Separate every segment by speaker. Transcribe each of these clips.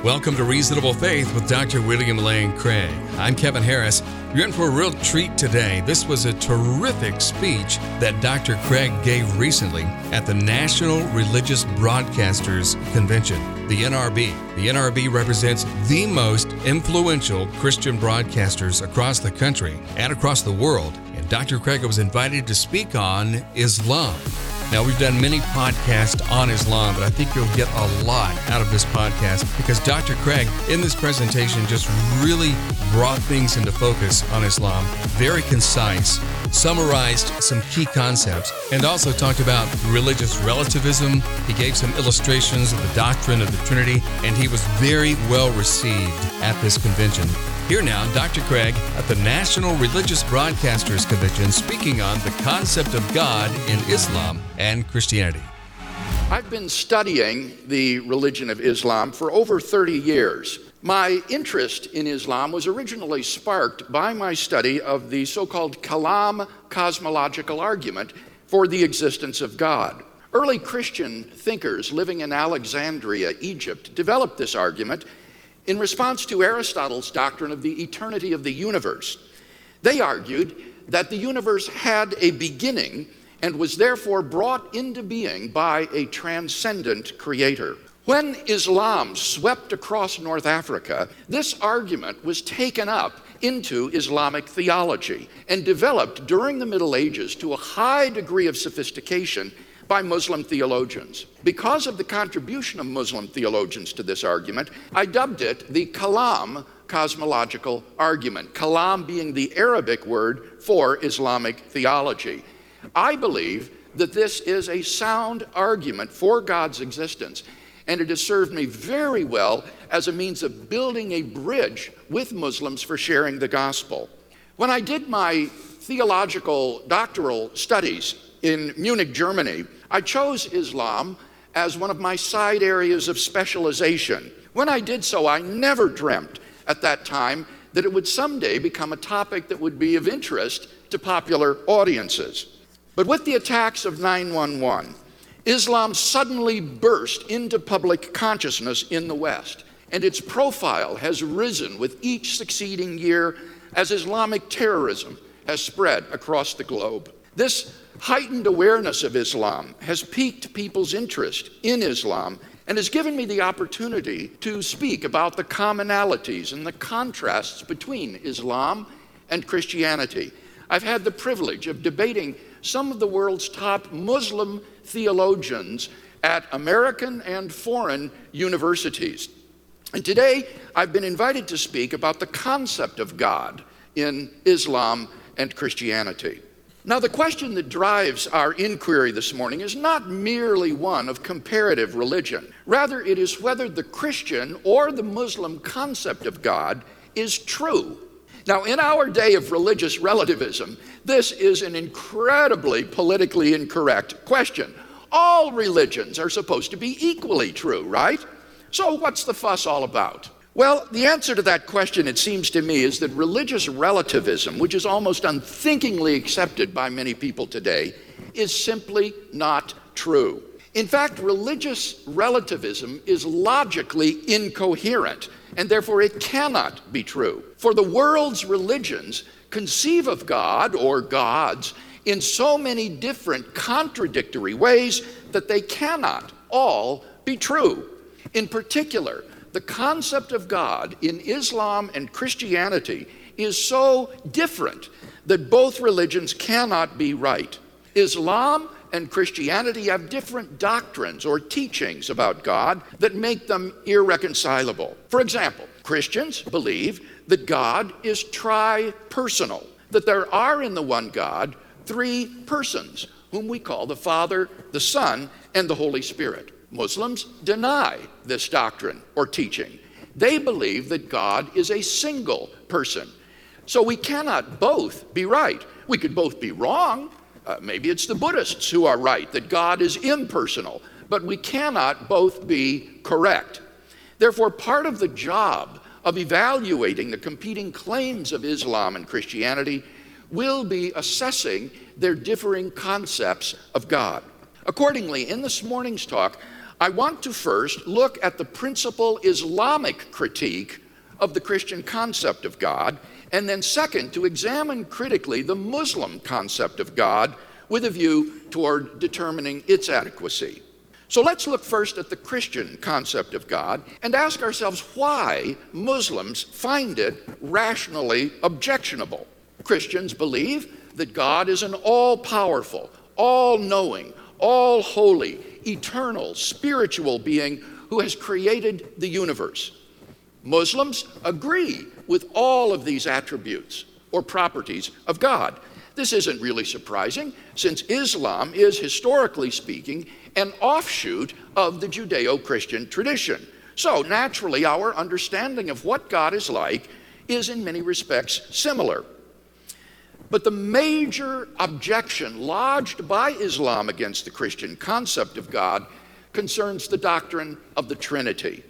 Speaker 1: Welcome to Reasonable Faith with Dr. William Lane Craig. I'm Kevin Harris. You're in for a real treat today. This was a terrific speech that Dr. Craig gave recently at the National Religious Broadcasters Convention, the NRB. The NRB represents the most influential Christian broadcasters across the country and across the world. And Dr. Craig was invited to speak on Islam. Now, we've done many podcasts on Islam, but I think you'll get a lot out of this podcast because Dr. Craig, in this presentation, just really brought things into focus on Islam. Very concise, summarized some key concepts, and also talked about religious relativism. He gave some illustrations of the doctrine of the Trinity, and he was very well received at this convention. Here now, Dr. Craig at the National Religious Broadcasters Convention speaking on the concept of God in Islam and Christianity.
Speaker 2: I've been studying the religion of Islam for over 30 years. My interest in Islam was originally sparked by my study of the so-called Kalam cosmological argument for the existence of God. Early Christian thinkers living in Alexandria, Egypt, developed this argument in response to Aristotle's doctrine of the eternity of the universe. They argued that the universe had a beginning and was therefore brought into being by a transcendent creator. When Islam swept across North Africa, this argument was taken up into Islamic theology and developed during the Middle Ages to a high degree of sophistication by Muslim theologians. Because of the contribution of Muslim theologians to this argument, I dubbed it the Kalam cosmological argument, Kalam being the Arabic word for Islamic theology. I believe that this is a sound argument for God's existence, and it has served me very well as a means of building a bridge with Muslims for sharing the gospel. When I did my theological doctoral studies in Munich, Germany, I chose Islam as one of my side areas of specialization. When I did so, I never dreamt at that time that it would someday become a topic that would be of interest to popular audiences. But with the attacks of 9/11, Islam suddenly burst into public consciousness in the West, and its profile has risen with each succeeding year as Islamic terrorism has spread across the globe. This heightened awareness of Islam has piqued people's interest in Islam and has given me the opportunity to speak about the commonalities and the contrasts between Islam and Christianity. I've had the privilege of debating some of the world's top Muslim theologians at American and foreign universities. And today, I've been invited to speak about the concept of God in Islam and Christianity. Now, the question that drives our inquiry this morning is not merely one of comparative religion. Rather, it is whether the Christian or the Muslim concept of God is true. Now, in our day of religious relativism, this is an incredibly politically incorrect question. All religions are supposed to be equally true, right? So what's the fuss all about? Well, the answer to that question, it seems to me, is that religious relativism, which is almost unthinkingly accepted by many people today, is simply not true. In fact, religious relativism is logically incoherent, and therefore it cannot be true. For the world's religions conceive of God or gods in so many different contradictory ways that they cannot all be true. In particular, the concept of God in Islam and Christianity is so different that both religions cannot be right. Islam and Christianity have different doctrines or teachings about God that make them irreconcilable. For example, Christians believe that God is tri-personal, that there are in the one God three persons, whom we call the Father, the Son, and the Holy Spirit. Muslims deny this doctrine or teaching. They believe that God is a single person. So we cannot both be right. We could both be wrong. Maybe it's the Buddhists who are right, that God is impersonal, but we cannot both be correct. Therefore, part of the job of evaluating the competing claims of Islam and Christianity will be assessing their differing concepts of God. Accordingly, in this morning's talk, I want to first look at the principal Islamic critique of the Christian concept of God, and then second, to examine critically the Muslim concept of God with a view toward determining its adequacy. So let's look first at the Christian concept of God and ask ourselves why Muslims find it rationally objectionable. Christians believe that God is an all-powerful, all-knowing, all-holy, eternal, spiritual being who has created the universe. Muslims agree with all of these attributes or properties of God. This isn't really surprising, since Islam is, historically speaking, an offshoot of the Judeo-Christian tradition. So naturally, our understanding of what God is like is in many respects similar. But the major objection lodged by Islam against the Christian concept of God concerns the doctrine of the Trinity.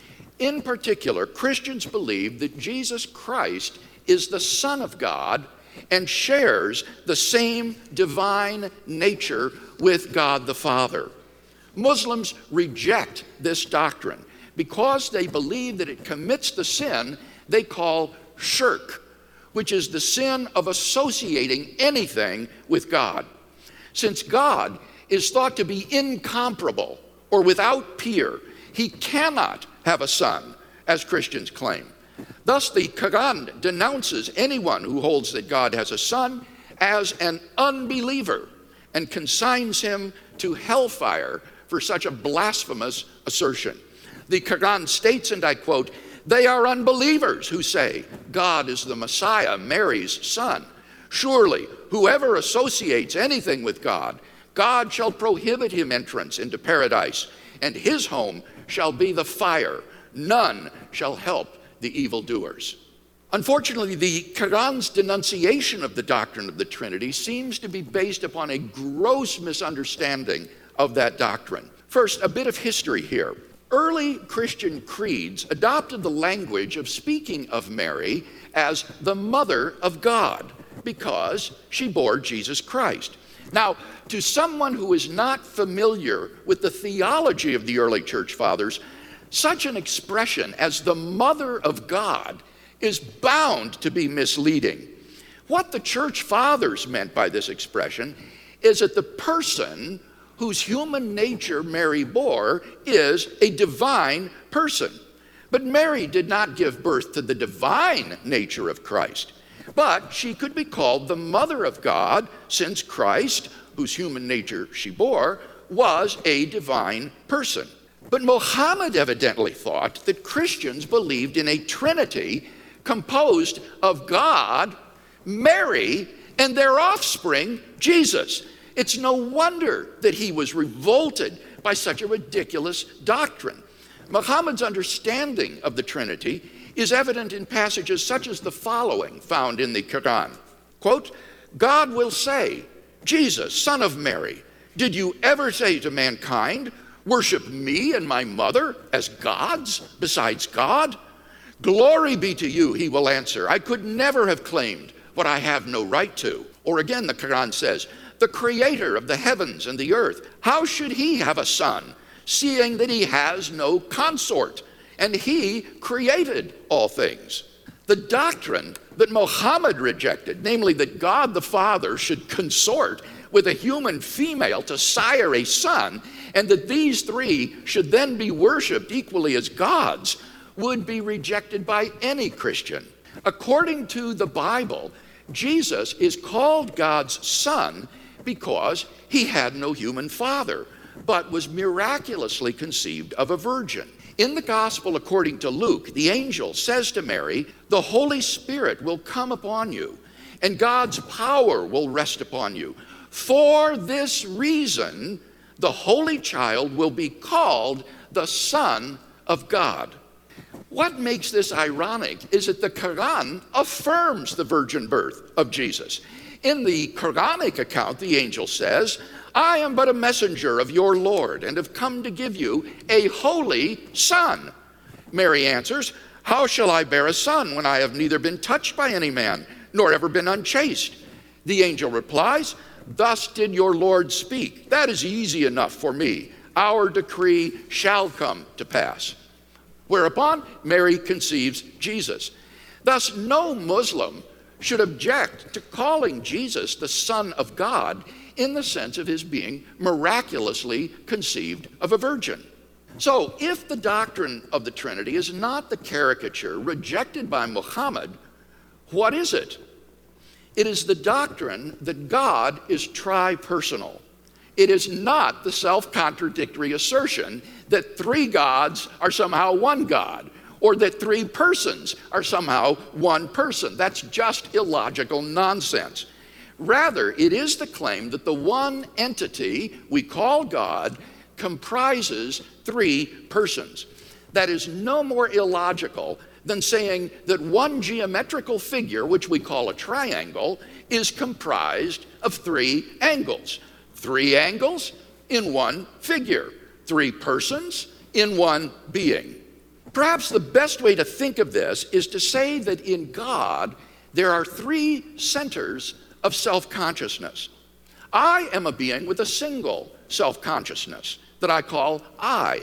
Speaker 2: In particular, Christians believe that Jesus Christ is the Son of God and shares the same divine nature with God the Father. Muslims reject this doctrine because they believe that it commits the sin they call shirk, which is the sin of associating anything with God. Since God is thought to be incomparable or without peer, he cannot have a son, as Christians claim. Thus, the Quran denounces anyone who holds that God has a son as an unbeliever and consigns him to hellfire for such a blasphemous assertion. The Quran states, and I quote, "They are unbelievers who say God is the Messiah, Mary's son. Surely, whoever associates anything with God, God shall prohibit him entrance into paradise, and his home shall be the fire. None shall help the evildoers." Unfortunately, the Quran's denunciation of the doctrine of the Trinity seems to be based upon a gross misunderstanding of that doctrine. First, a bit of history here. Early Christian creeds adopted the language of speaking of Mary as the mother of God because she bore Jesus Christ. Now, to someone who is not familiar with the theology of the early church fathers, such an expression as the mother of God is bound to be misleading. What the church fathers meant by this expression is that the person whose human nature Mary bore is a divine person. But Mary did not give birth to the divine nature of Christ, but she could be called the mother of God since Christ, whose human nature she bore, was a divine person. But Muhammad evidently thought that Christians believed in a Trinity composed of God, Mary, and their offspring, Jesus. It's no wonder that he was revolted by such a ridiculous doctrine. Muhammad's understanding of the Trinity is evident in passages such as the following found in the Quran. Quote, "God will say, Jesus, son of Mary, did you ever say to mankind, worship me and my mother as gods besides God? Glory be to you, he will answer. I could never have claimed what I have no right to." Or again, the Quran says, "The creator of the heavens and the earth, how should he have a son, seeing that he has no consort, and he created all things?" The doctrine that Muhammad rejected, namely that God the Father should consort with a human female to sire a son, and that these three should then be worshiped equally as gods, would be rejected by any Christian. According to the Bible, Jesus is called God's son because he had no human father, but was miraculously conceived of a virgin. In the gospel according to Luke, the angel says to Mary, "The Holy Spirit will come upon you, and God's power will rest upon you. For this reason, the Holy Child will be called the Son of God." What makes this ironic is that the Quran affirms the virgin birth of Jesus. In the Quranic account, the angel says, "I am but a messenger of your Lord and have come to give you a holy son." Mary answers, "How shall I bear a son when I have neither been touched by any man nor ever been unchaste?" The angel replies, "Thus did your Lord speak. That is easy enough for me. our decree shall come to pass. Whereupon Mary conceives Jesus. Thus, no Muslim should object to calling Jesus the Son of God in the sense of his being miraculously conceived of a virgin. So, if the doctrine of the Trinity is not the caricature rejected by Muhammad, what is it? It is the doctrine that God is tri-personal. It is not the self-contradictory assertion that three gods are somehow one God, or that three persons are somehow one person. That's just illogical nonsense. Rather, it is the claim that the one entity we call God comprises three persons. That is no more illogical than saying that one geometrical figure, which we call a triangle, is comprised of three angles. Three angles in one figure. Three persons in one being. Perhaps the best way to think of this is to say that in God there are three centers of self-consciousness. I am a being with a single self-consciousness that I call I.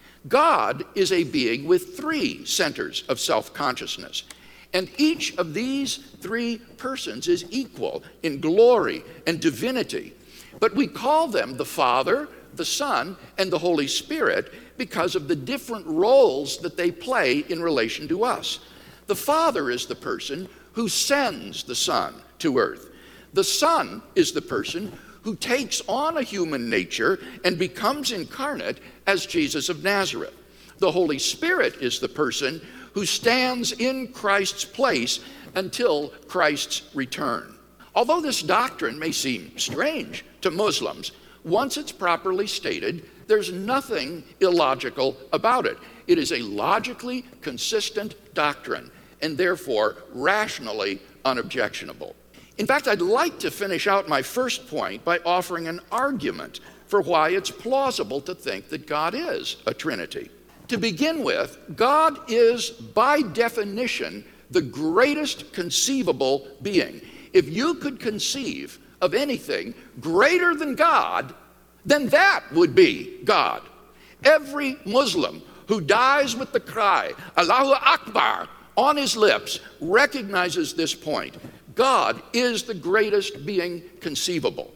Speaker 2: God is a being with three centers of self-consciousness. And each of these three persons is equal in glory and divinity. But we call them the Father, the Son, and the Holy Spirit because of the different roles that they play in relation to us. The Father is the person who sends the Son to earth. The Son is the person who takes on a human nature and becomes incarnate as Jesus of Nazareth. The Holy Spirit is the person who stands in Christ's place until Christ's return. Although this doctrine may seem strange to Muslims, once it's properly stated, there's nothing illogical about it. It is a logically consistent doctrine and therefore rationally unobjectionable. In fact, I'd like to finish out my first point by offering an argument for why it's plausible to think that God is a Trinity. To begin with, God is by definition the greatest conceivable being. If you could conceive of anything greater than God, then that would be God. Every Muslim who dies with the cry, Allahu Akbar, on his lips recognizes this point. God is the greatest being conceivable.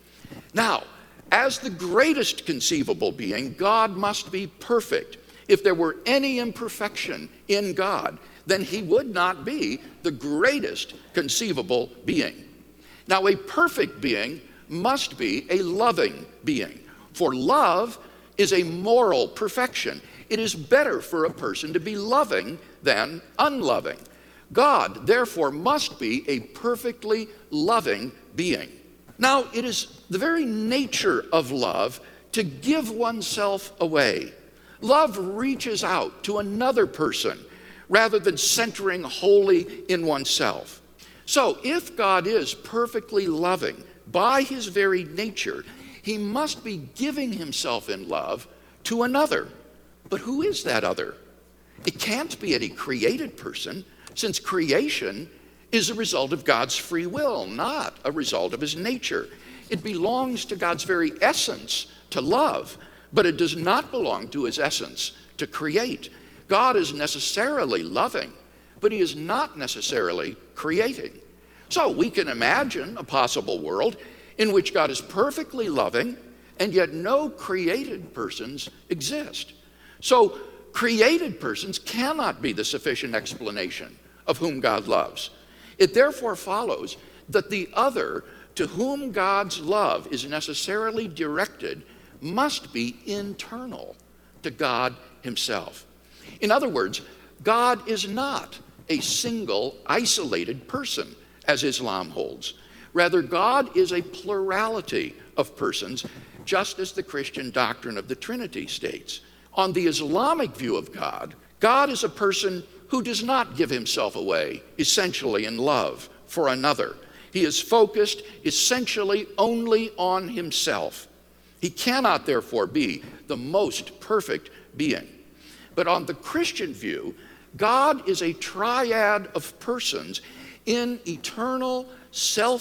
Speaker 2: Now, as the greatest conceivable being, God must be perfect. If there were any imperfection in God, then he would not be the greatest conceivable being. Now, a perfect being must be a loving being, for love is a moral perfection. It is better for a person to be loving than unloving. God, therefore, must be a perfectly loving being. Now, it is the very nature of love to give oneself away. Love reaches out to another person rather than centering wholly in oneself. So, if God is perfectly loving by his very nature, he must be giving himself in love to another. But who is that other? It can't be any created person, since creation is a result of God's free will, not a result of his nature. It belongs to God's very essence to love, but it does not belong to his essence to create. God is necessarily loving, but he is not necessarily creating. So we can imagine a possible world in which God is perfectly loving, and yet no created persons exist. So created persons cannot be the sufficient explanation of whom God loves. It therefore follows that the other to whom God's love is necessarily directed must be internal to God himself. In other words, God is not a single isolated person, as Islam holds. Rather, God is a plurality of persons, just as the Christian doctrine of the Trinity states. On the Islamic view of God, God is a person who does not give himself away essentially in love for another. He is focused essentially only on himself. He cannot therefore be the most perfect being. But on the Christian view, God is a triad of persons in eternal,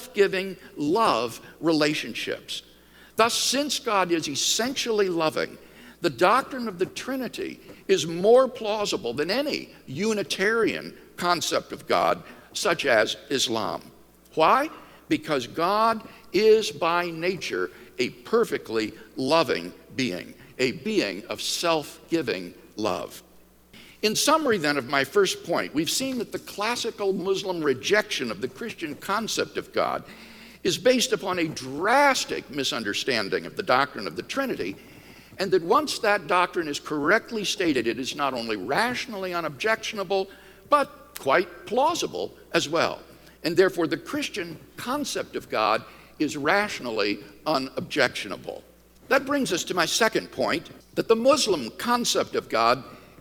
Speaker 2: self-giving love relationships. Thus, since God is essentially loving The doctrine of the Trinity is more plausible than any Unitarian concept of God, such as Islam. Why? Because God is by nature a perfectly loving being, a being of self-giving love. In summary, then, of my first point, we've seen that the classical Muslim rejection of the Christian concept of God is based upon a drastic misunderstanding of the doctrine of the Trinity, and that once that doctrine is correctly stated, it is not only rationally unobjectionable, but quite plausible as well. And therefore, the Christian concept of God is rationally unobjectionable. That brings us to my second point, that the Muslim concept of God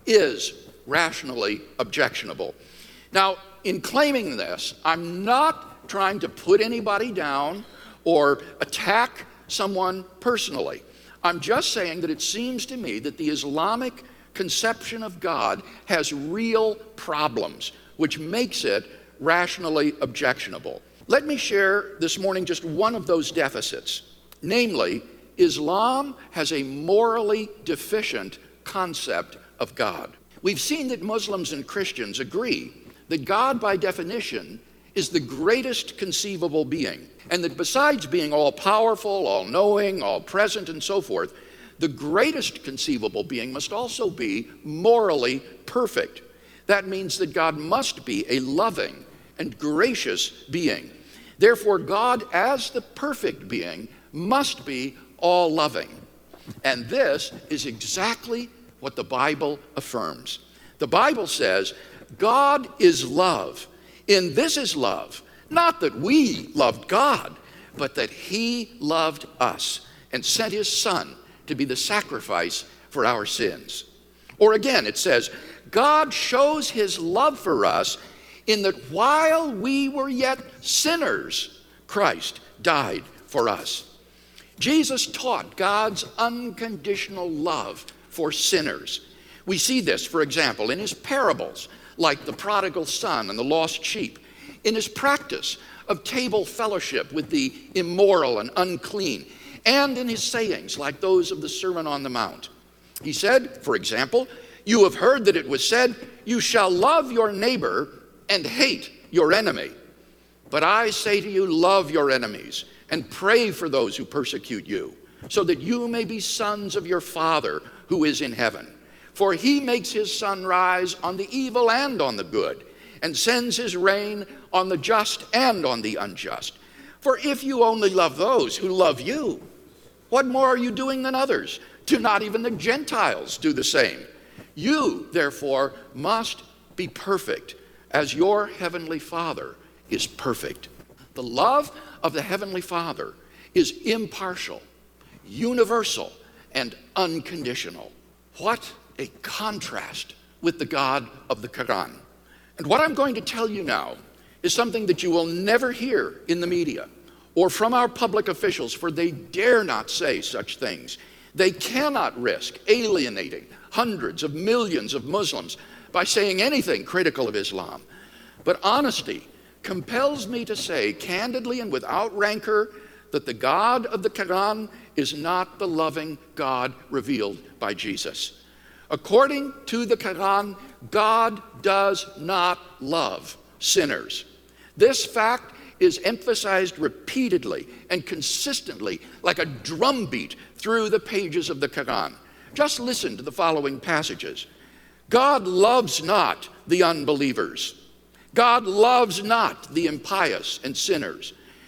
Speaker 2: is rationally objectionable. Now, in claiming this, I'm not trying to put anybody down or attack someone personally. I'm just saying that it seems to me that the Islamic conception of God has real problems, which makes it rationally objectionable. Let me share this morning just one of those deficits. Namely, Islam has a morally deficient concept of God. We've seen that Muslims and Christians agree that God, by definition, is the greatest conceivable being, and that besides being all-powerful, all-knowing, all-present, and so forth, the greatest conceivable being must also be morally perfect. That means that God must be a loving and gracious being. Therefore, God, as the perfect being, must be all-loving. And this is exactly what the Bible affirms. The Bible says, God is love. In this is love, not that we loved God, but that He loved us and sent His Son to be the sacrifice for our sins. Or again, it says, God shows His love for us in that while we were yet sinners, Christ died for us. Jesus taught God's unconditional love for sinners. We see this, for example, in His parables, like the prodigal son and the lost sheep, in His practice of table fellowship with the immoral and unclean, and in His sayings, like those of the Sermon on the Mount. He said, for example, you have heard that it was said, you shall love your neighbor and hate your enemy. But I say to you, love your enemies and pray for those who persecute you, so that you may be sons of your Father who is in heaven. For He makes His sun rise on the evil and on the good, and sends His rain on the just and on the unjust. For if you only love those who love you, what more are you doing than others? Do not even the Gentiles do the same? You, therefore, must be perfect, as your heavenly Father is perfect. The love of the Heavenly Father is impartial, universal, and unconditional. What a contrast with the God of the Quran. And what I'm going to tell you now is something that you will never hear in the media or from our public officials, for they dare not say such things. They cannot risk alienating hundreds of millions of Muslims by saying anything critical of Islam. But honesty compels me to say candidly and without rancor that the God of the Quran is not the loving God revealed by Jesus. According to the Quran, God does not love sinners. This fact is emphasized repeatedly and consistently like a drumbeat through the pages of the Quran. Just listen to the following passages. God loves not the unbelievers. God loves not the impious and sinners.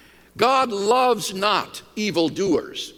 Speaker 2: God loves not evildoers.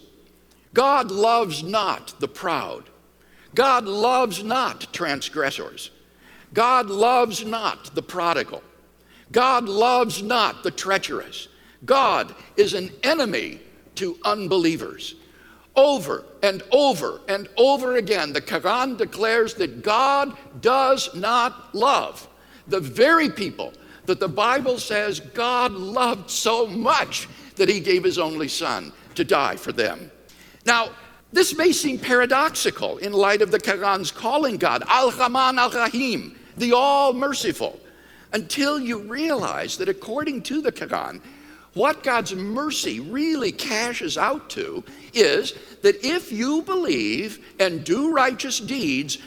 Speaker 2: God loves not the proud. God loves not transgressors. God loves not the prodigal. God loves not the treacherous. God is an enemy to unbelievers. Over and over and over again, the Quran declares that God does not love the very people that the Bible says God loved so much that He gave His only Son to die for them. Now, this may seem paradoxical in light of the Quran's calling God Al-Rahman Al-Rahim, the All-Merciful, until you realize that according to the Quran, What God's mercy really cashes out to is that if you believe and do righteous deeds,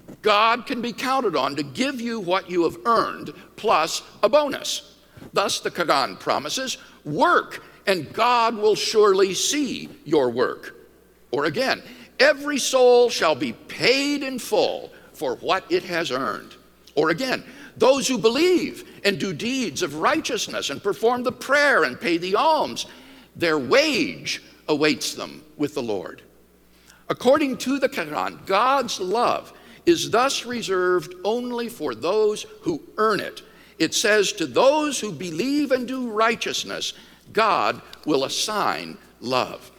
Speaker 2: God can be counted on to give you what you have earned plus a bonus. Thus the Quran promises, work and God will surely see your work. Or again, every soul shall be paid in full for what it has earned. Or again, those who believe and do deeds of righteousness and perform the prayer and pay the alms, their wage awaits them with the Lord. According to the Quran, God's love is thus reserved only for those who earn it. It says, to those who believe and do righteousness, God will assign love.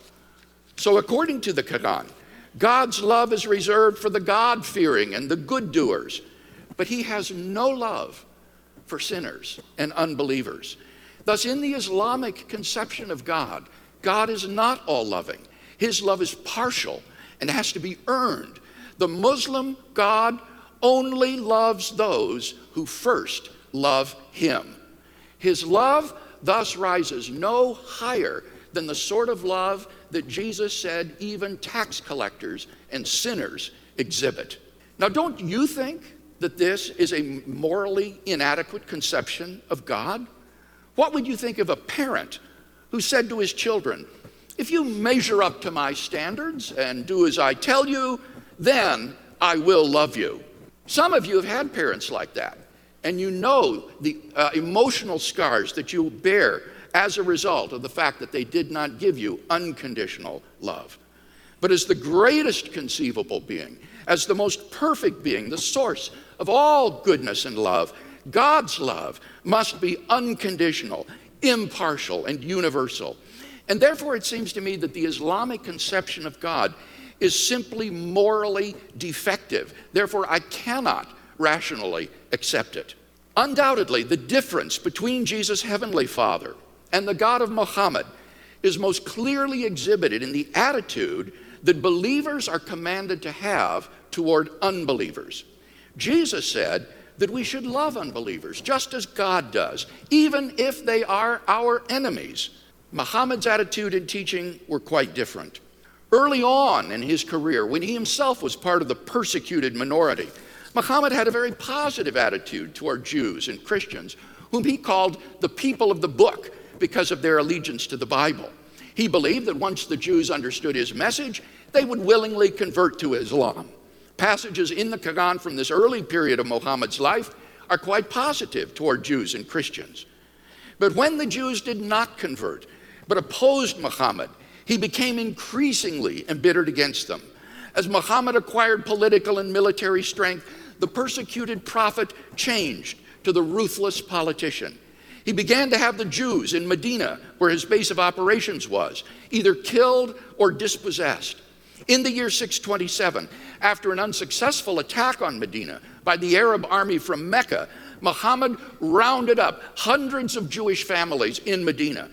Speaker 2: So according to the Quran, God's love is reserved for the God-fearing and the good doers, but he has no love for sinners and unbelievers. Thus, in the Islamic conception of God, God is not all-loving. His love is partial and has to be earned. The Muslim God only loves those who first love him. His love thus rises no higher than the sort of love that Jesus said even tax collectors and sinners exhibit. Now, don't you think that this is a morally inadequate conception of God? What would you think of a parent who said to his children, if you measure up to my standards and do as I tell you, then I will love you? Some of you have had parents like that, and you know the emotional scars that you bear as a result of the fact that they did not give you unconditional love. But as the greatest conceivable being, as the most perfect being, the source of all goodness and love, God's love must be unconditional, impartial, and universal. And therefore, it seems to me that the Islamic conception of God is simply morally defective. Therefore, I cannot rationally accept it. Undoubtedly, the difference between Jesus' heavenly Father and the God of Muhammad is most clearly exhibited in the attitude that believers are commanded to have toward unbelievers. Jesus said that we should love unbelievers just as God does, even if they are our enemies. Muhammad's attitude and teaching were quite different. Early on in his career, when he himself was part of the persecuted minority, Muhammad had a very positive attitude toward Jews and Christians, whom he called the people of the book because of their allegiance to the Bible. He believed that once the Jews understood his message, they would willingly convert to Islam. Passages in the Quran from this early period of Muhammad's life are quite positive toward Jews and Christians. But when the Jews did not convert, but opposed Muhammad, he became increasingly embittered against them. As Muhammad acquired political and military strength, the persecuted prophet changed to the ruthless politician. He began to have the Jews in Medina, where his base of operations was, either killed or dispossessed. In the year 627, after an unsuccessful attack on Medina by the Arab army from Mecca, Muhammad rounded up hundreds of Jewish families in Medina.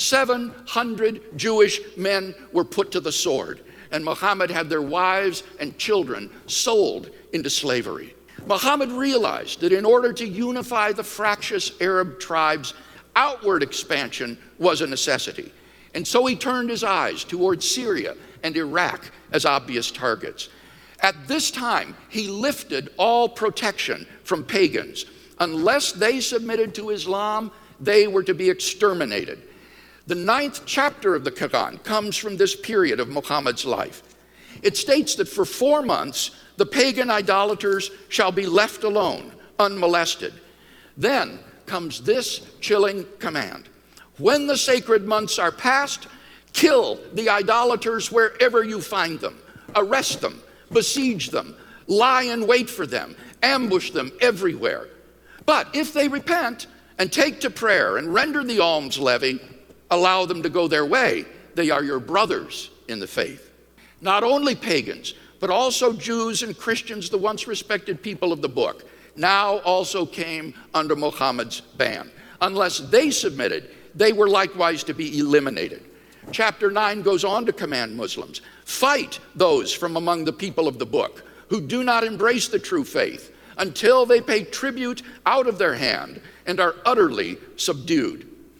Speaker 2: 700 Jewish men were put to the sword, and Muhammad had their wives and children sold into slavery. Muhammad realized that in order to unify the fractious Arab tribes, outward expansion was a necessity. And so he turned his eyes towards Syria and Iraq as obvious targets. At this time, he lifted all protection from pagans. Unless they submitted to Islam, they were to be exterminated. The 9th chapter of the Quran comes from this period of Muhammad's life. It states that for 4 months, the pagan idolaters shall be left alone, unmolested. Then comes this chilling command. When the sacred months are past, kill the idolaters wherever you find them. Arrest them, besiege them, lie in wait for them, ambush them everywhere. But if they repent and take to prayer and render the alms levy, allow them to go their way. They are your brothers in the faith. Not only pagans, but also Jews and Christians, the once respected people of the book, now also came under Muhammad's ban. Unless they submitted, they were likewise to be eliminated. Chapter 9 goes on to command Muslims, fight those from among the people of the book who do not embrace the true faith until they pay tribute out of their hand and are utterly subdued.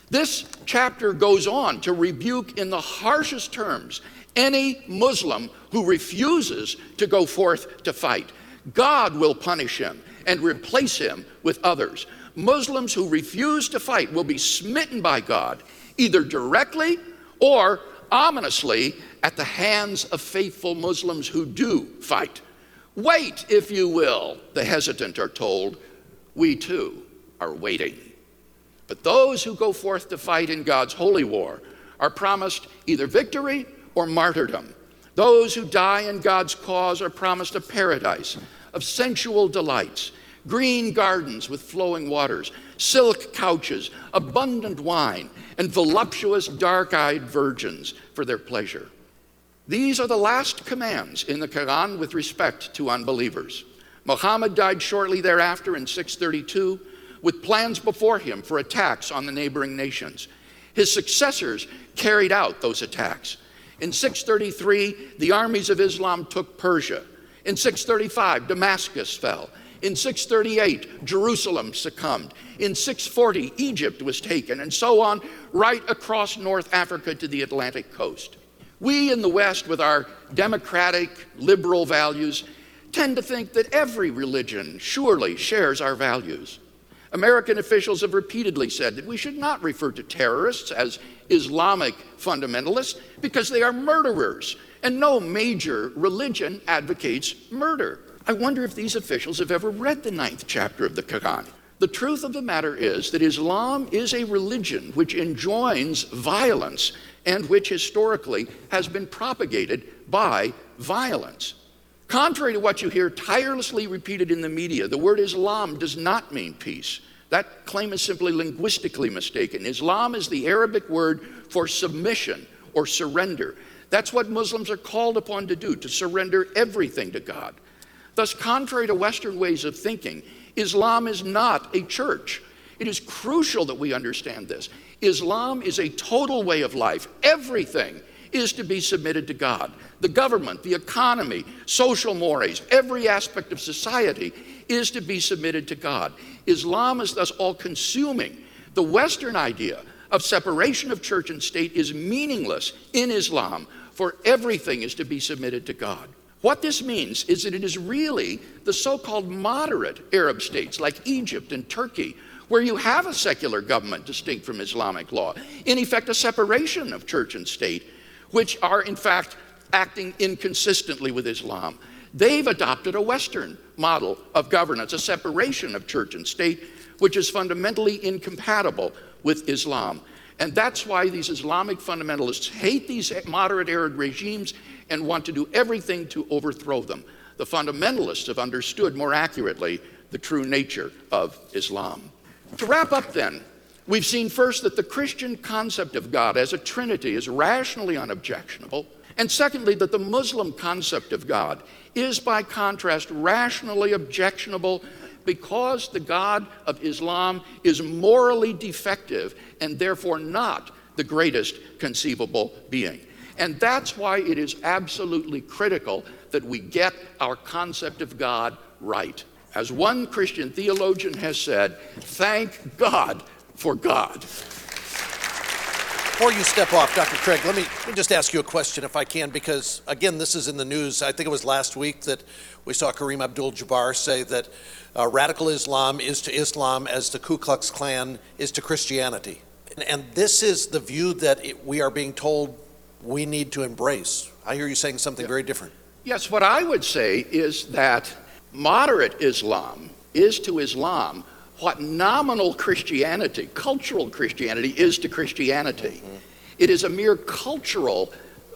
Speaker 2: This chapter goes on to rebuke in the harshest terms any Muslim who refuses to go forth to fight. God will punish him and replace him with others. Muslims who refuse to fight will be smitten by God, either directly or ominously at the hands of faithful Muslims who do fight. Wait, if you will, the hesitant are told. We too are waiting. But those who go forth to fight in God's holy war are promised either victory or martyrdom. Those who die in God's cause are promised a paradise of sensual delights, green gardens with flowing waters, silk couches, abundant wine, and voluptuous dark-eyed virgins for their pleasure. These are the last commands in the Quran with respect to unbelievers. Muhammad died shortly thereafter in 632 with plans before him for attacks on the neighboring nations. His successors carried out those attacks. In 633, the armies of Islam took Persia. In 635, Damascus fell. In 638, Jerusalem succumbed. In 640, Egypt was taken, and so on, right across North Africa to the Atlantic coast. We in the West, with our democratic, liberal values, tend to think that every religion surely shares our values. American officials have repeatedly said that we should not refer to terrorists as Islamic fundamentalists because they are murderers, and no major religion advocates murder. I wonder if these officials have ever read the 9th chapter of the Quran. The truth of the matter is that Islam is a religion which enjoins violence and which historically has been propagated by violence. Contrary to what you hear tirelessly repeated in the media, the word Islam does not mean peace. That claim is simply linguistically mistaken. Islam is the Arabic word for submission or surrender. That's what Muslims are called upon to do, to surrender everything to God. Thus, contrary to Western ways of thinking, Islam is not a church. It is crucial that we understand this. Islam is a total way of life. Everything is to be submitted to God. The government, the economy, social mores, every aspect of society is to be submitted to God. Islam is thus all-consuming. The Western idea of separation of church and state is meaningless in Islam, for everything is to be submitted to God. What this means is that it is really the so-called moderate Arab states like Egypt and Turkey, where you have a secular government distinct from Islamic law, in effect a separation of church and state, which are in fact acting inconsistently with Islam. They've adopted a Western model of governance, a separation of church and state, which is fundamentally incompatible with Islam. And that's why these Islamic fundamentalists hate these moderate Arab regimes and want to do everything to overthrow them. The fundamentalists have understood more accurately the true nature of Islam. To wrap up then, we've seen first that the Christian concept of God as a Trinity is rationally unobjectionable, and secondly, that the Muslim concept of God is by contrast rationally objectionable because the God of Islam is morally defective and therefore not the greatest conceivable being. And that's why it is absolutely critical that we get our concept of God right. As one Christian theologian has said, thank God for God.
Speaker 3: Before you step off, Dr. Craig, let me just ask you a question if I can, because again, this is in the news. I think it was last week that we saw Kareem Abdul-Jabbar say that radical Islam is to Islam as the Ku Klux Klan is to Christianity. And this is the view that we are being told we need to embrace. I hear you saying something very different.
Speaker 2: Yes, what I would say is that moderate Islam is to Islam what nominal Christianity, cultural Christianity, is to Christianity. Mm-hmm. It is a mere cultural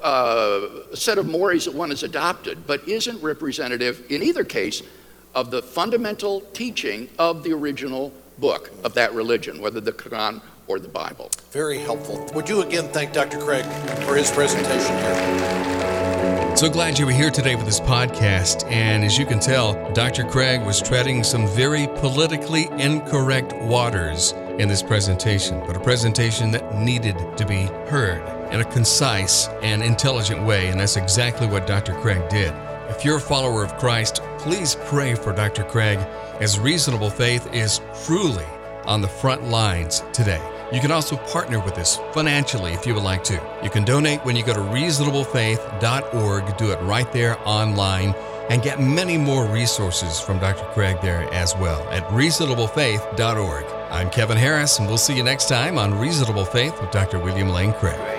Speaker 2: set of mores that one has adopted, but isn't representative, in either case, of the fundamental teaching of the original book of that religion, whether the Quran or the Bible.
Speaker 3: Very helpful. Would you again thank Dr. Craig for his presentation here?
Speaker 1: So glad you were here today with this podcast. And as you can tell, Dr. Craig was treading some very politically incorrect waters in this presentation, but a presentation that needed to be heard in a concise and intelligent way. And that's exactly what Dr. Craig did. If you're a follower of Christ, please pray for Dr. Craig, as Reasonable Faith is truly on the front lines today. You can also partner with us financially if you would like to. You can donate when you go to reasonablefaith.org. Do it right there online and get many more resources from Dr. Craig there as well at reasonablefaith.org. I'm Kevin Harris, and we'll see you next time on Reasonable Faith with Dr. William Lane Craig.